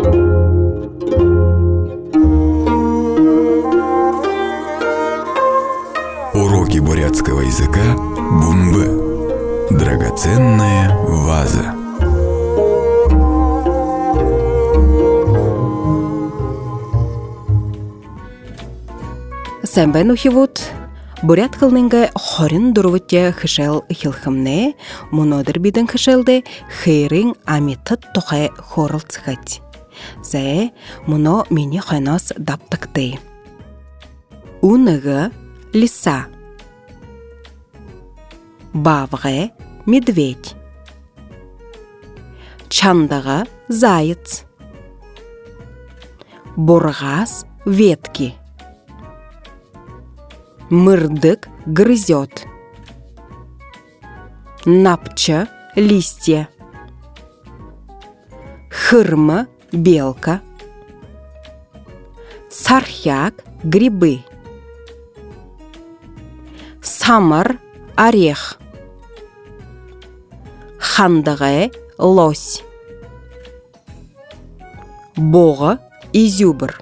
Уроки бурятского языка Бумбы. Драгоценная ваза. Сәмбән ухивут бурят кылныңга хорин дурвутя хышел хилхымне, монодыр биден хышелде хейрин амитыт тохай хорыл цхать. Зэ моно мини ханас даптыкты. Уныгы лиса. Бавгы медведь. Чандага заяц. Бургас ветки. Мырдык грызет. Напча листья. Хырма белка. Сархяк грибы. Самар орех. Хандагы лось. Бога изюбр.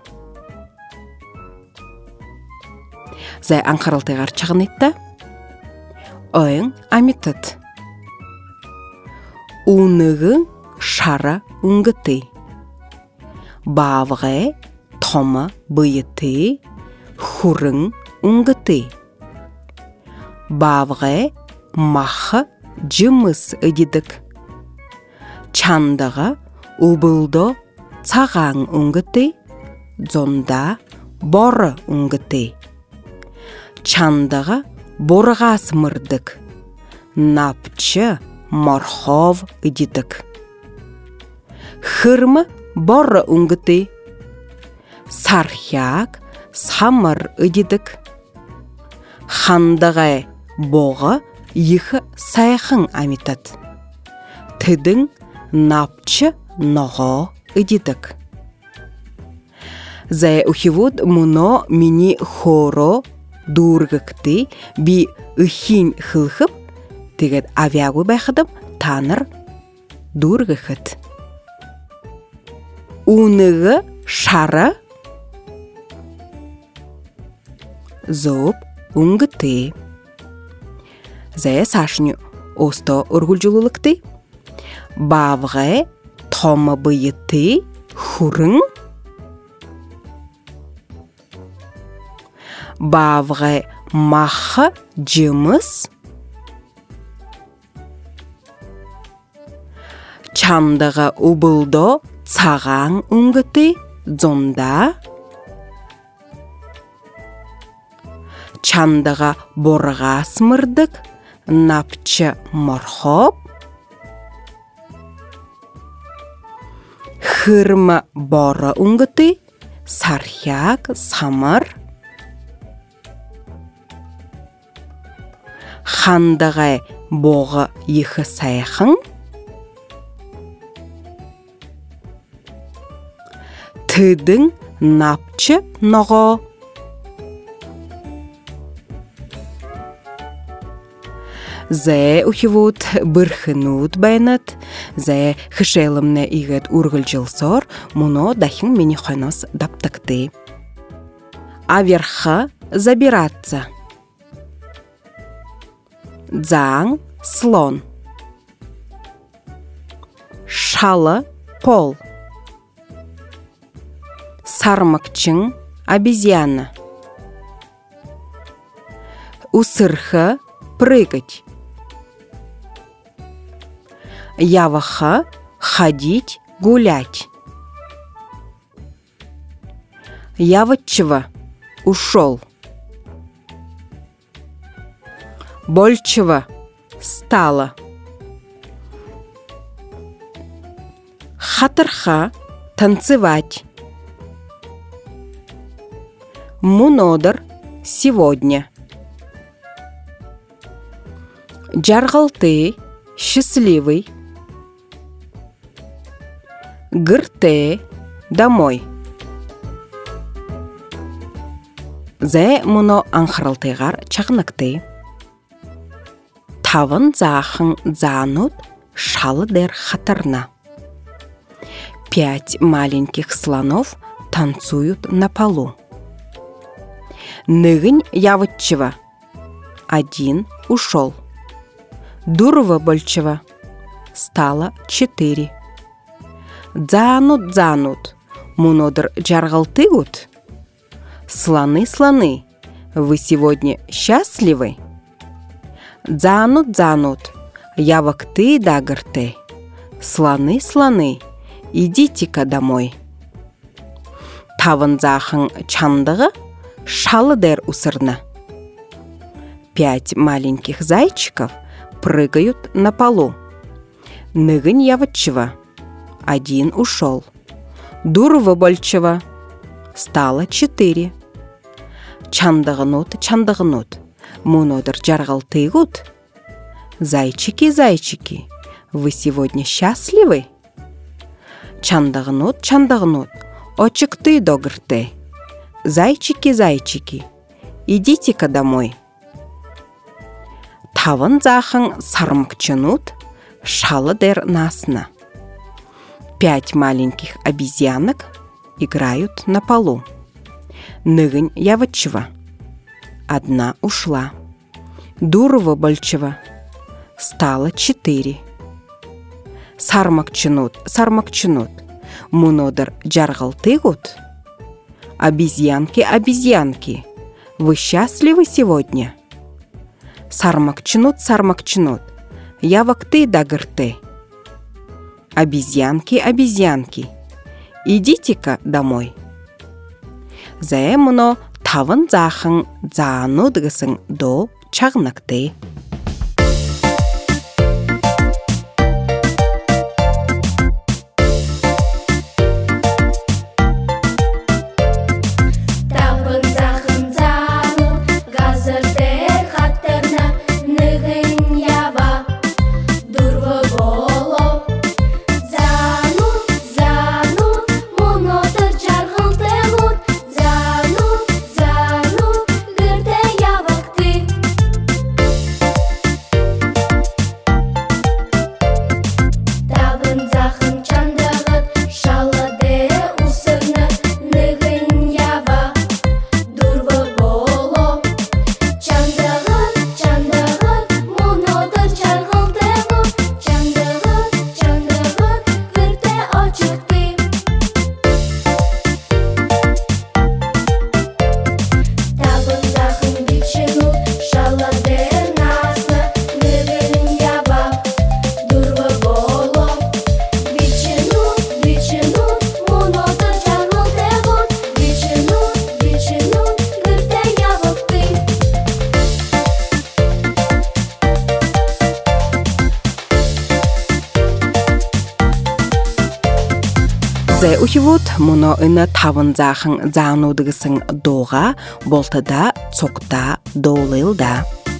Зай анқаралтығар чағынетті. Ойын амитыт. Уныгы шара уңгыты. Бавғы тома бұйыты. Хурың уңгыты. Бавғы мақы жымыс өдедік. Чандығы убылды цаған уңгыты. Зонда боры уңгыты. Чандага боргас мырдык. Напчы морхов ыдидык. Хырмы боры уңгыты. Сархяк самыр ыдидык. Хандагай бога йхы сайхын амитат. Тыдың напчы ного ыдидык. Зай ухивуд муно мини хоро дургыкты би ыхин хылхып, тегет авиагу байхыдым таныр дургыхыт. Уныгы шара зоп уңгыты. Зая сашню осто ургулжулылыкты. Бавғы тома бұйыты хурың. Бавғы мақы жымыс. Чандығы убылды цаған уңгыты зонда. Чандығы борғас мырдык напчы морхоп. Хырмы боры уңгыты сархяк самыр. Хандагай бога йхы сайхын. Тыдың напчы ного. Зэ ухивут бырхынут байнат. Зэ хышелымне игет ургылжылсор. Муно дахин мини ханас даптыкты. Аверха забираться. Дзаң слон. Шалы пол. Сармакчың обезьяна. Усырха прыгать. Яваха ходить гулять. Явочева ушел. Большего стало. Хатырха танцевать. Мунодыр сегодня. Джаргалты счастливый. Гырте домой. Зэ муно анхралтыгар чагныкты. Тавын захын занут шалы дер хатырна. 5 маленьких слонов танцуют на полу. Нығын явытчыва. 1 ушел. Дурва большева. Стало 4. Дзанут. Мунодыр жарғалтыгут. Слоны, вы сегодня счастливы? Дзанут. Явыкты дагырты. Слоны, идите-ка домой. Тавынзахың чандығы шалы дер усырна. 5 маленьких зайчиков прыгают на полу. Нығын явытчыва. 1 ушел. Дурва большева. Стало 4. Чандығынут. Мунодыр жарғалтыгут. Зайчики, вы сегодня счастливы? Чандығынут. Очыкты догырты. Зайчики, идите-ка домой. Тавынзахың сармыкчынут шалы дер насна. 5 маленьких обезьянок играют на полу. Нығын явытчыва. 1 ушла. Дурва большева. Стало 4. Сармыкчынут. Мунодыр жарғалтыгут. Обезьянки, вы счастливы сегодня? Сармыкчынут. Явыкты дагырты. Обезьянки, идите-ка домой. Зәе мұно тавынзахың дзанудығысың до чағныкты. Зәе ухивут мұно үні тавынзахың занудығысың доға болтыда цокта доулылда.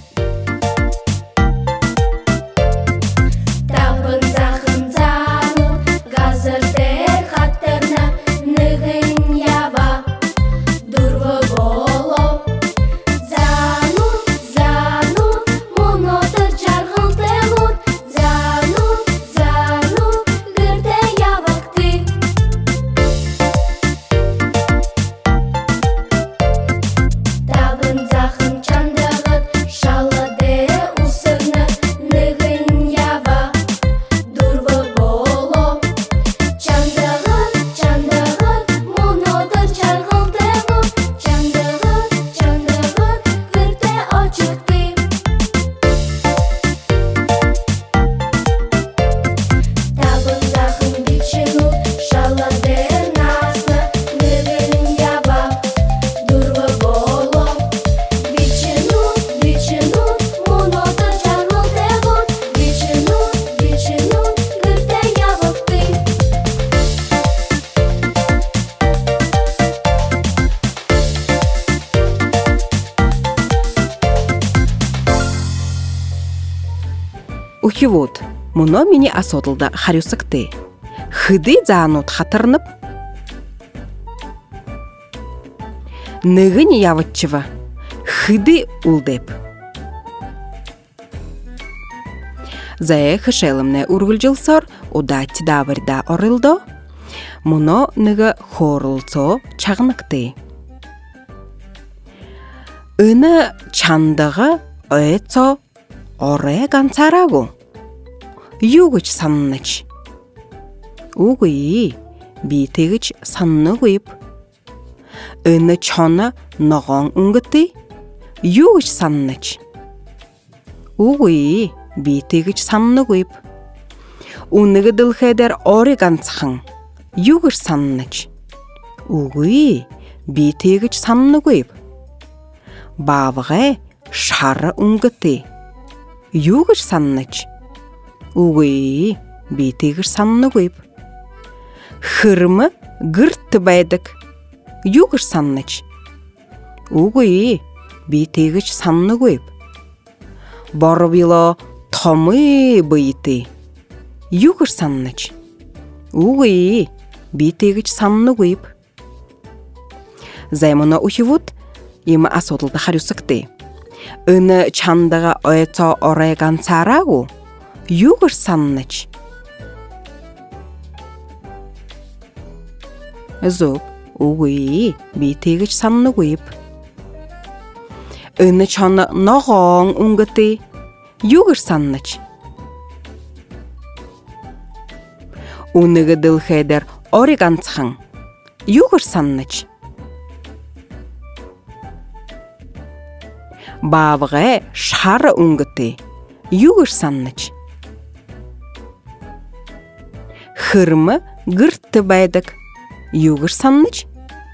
Ухивут, мұно мені асотылда харюсыкты. Хыды занут хатырнып. Нығын явытчыва. Хыды улдеп. Зае хышелымне ургылжылсор, удать давырда орылдо. Мұно ныгы хорылцо чағыныкты. Ыны чандығы өйцо орая ганцарагу. Югыч санныч. Угы битегіч санны көйіп. Ыны чона ноғон үнгіті. Югыч санныч. Угы битегіч санны көйіп. Уныгы дылхедер ори ганцахын. Югыч санныч. Угы битегіч санны көйіп. Бавығы шары үнгіті. Югыч санныч. Угы битегіч санны көйіп. Хырмы гыртты байдык. Югыч санныч. Угы битегіч санны көйіп. Барбило томы быйты. Югыч санныч. Угы битегіч санны көйіп. Займына ухивут ема асотылды харюсыкты. Ыны чандыға өйцо орайган царагу. Югыч санныч. Зоп, угы битегіч санны көйіп. Ыны чаны ноғон үнгіті. Югыч санныч. Уныгы дылхедер ориганцхан. Югыч санныч. Бавығы шары үнгіті. Югыч санныч. Хырмы гыртты байдык. Югыч санныч.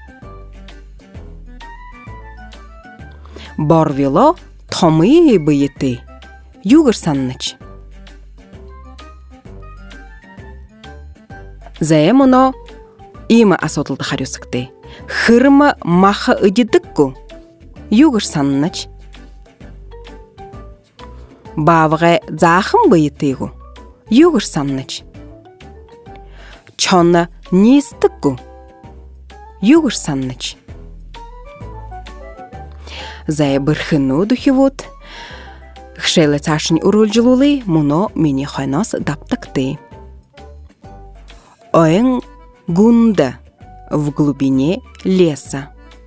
Барвило томы быйты. Югыч санныч. Займыно има асотылды харюсыкты. Хырмы маха ыдидыкку. Югыч санныч. Бавығы захым быйтыгу. Югыч санныч. Чонны нестыкку. Югыч санныч. Зай бірхіну духивут. Хшейлы цашын урулжилулы мұно мені хайнас даптыкты. Оэн гунда в глубине леса.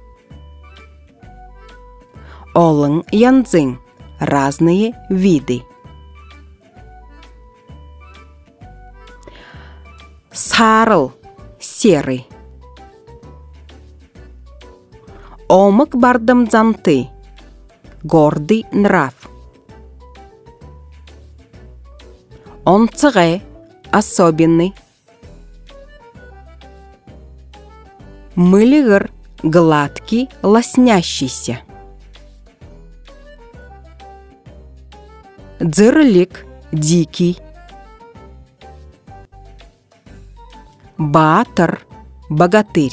Олың янзын. Разные виды. Сарыл, серый. Омык бардым занты. Гордый нрав. Он цыгай, особенный. Мыльгыр, гладкий, лоснящийся. Дзырлик, дикий. Баатыр, богатырь.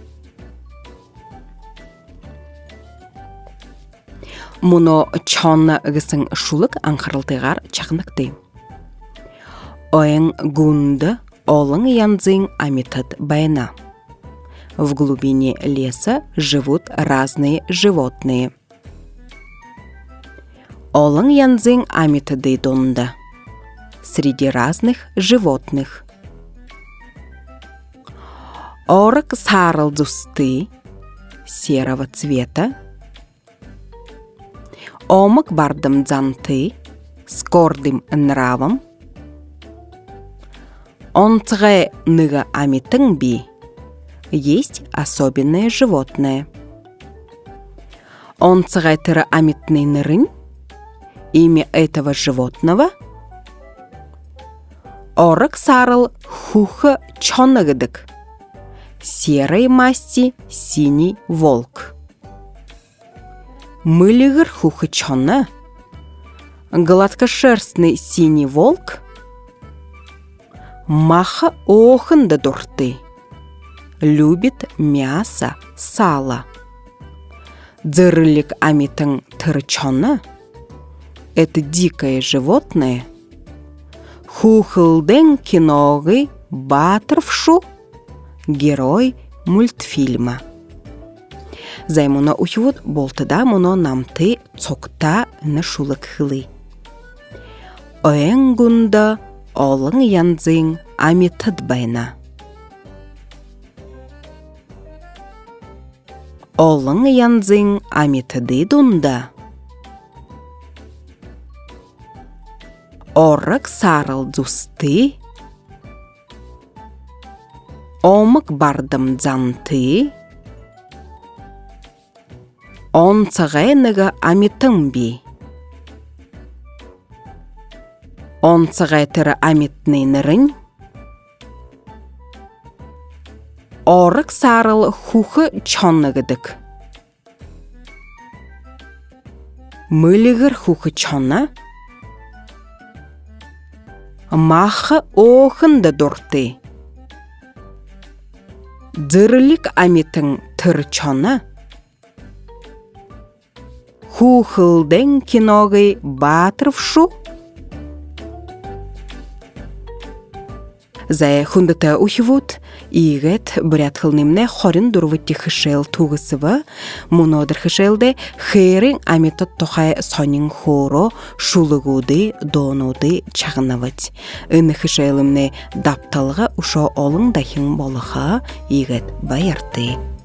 Мұно чонны гысын шулык аңқырылтыгар чақныкты. Оэн гунды олың янзын амитат байна. В глубине леса живут разные животные. Олың янзын амитады донда. Среди разных животных. Орык сарыл дусты, серого цвета. Омык бардым дзанты, с гордым нравом. Онцгэ ныга амитың би. Есть особенное животное. Онцгэ тыры амитный нырынь. Имя этого животного. Орык сарыл хуха чонныгыдык. Серой масти синий волк. Мыльгыр хуха чонны. Гладкошерстный синий волк. Маха охында дурты. Любит мясо, сало. Дзырлик амитың тыры чонны. Это дикое животное. Хухылдың киноғы батырвшу. Герой мультфильма. Займуна ухивут болтыда мұно намты цокта нышулык хылы. Оэн гунда олың янзың амитыд байна. Олың янзың амитыды дунда. Орық сарыл зусты. Омық бардым занты. Онцығайнығы амитың би. Онцығайтыры амитнайнырын. Орық сарыл хухы чонныгыдык. Мылығыр хухы чонна. Махы оғынды дұрты. Дзырлік амитың тыр чонна. Хухылдың киноғы батырвшу. Зая хундыта ухивут, игет бурят хылнымне хорин дурвутти хышел тугысывы, мунодыр хышелде хейрин амитот тохай сонин хоро шулыгуды донуды чағынавыт. Ын хышелымне дапталға ушо олың дахин болыға игет байырты.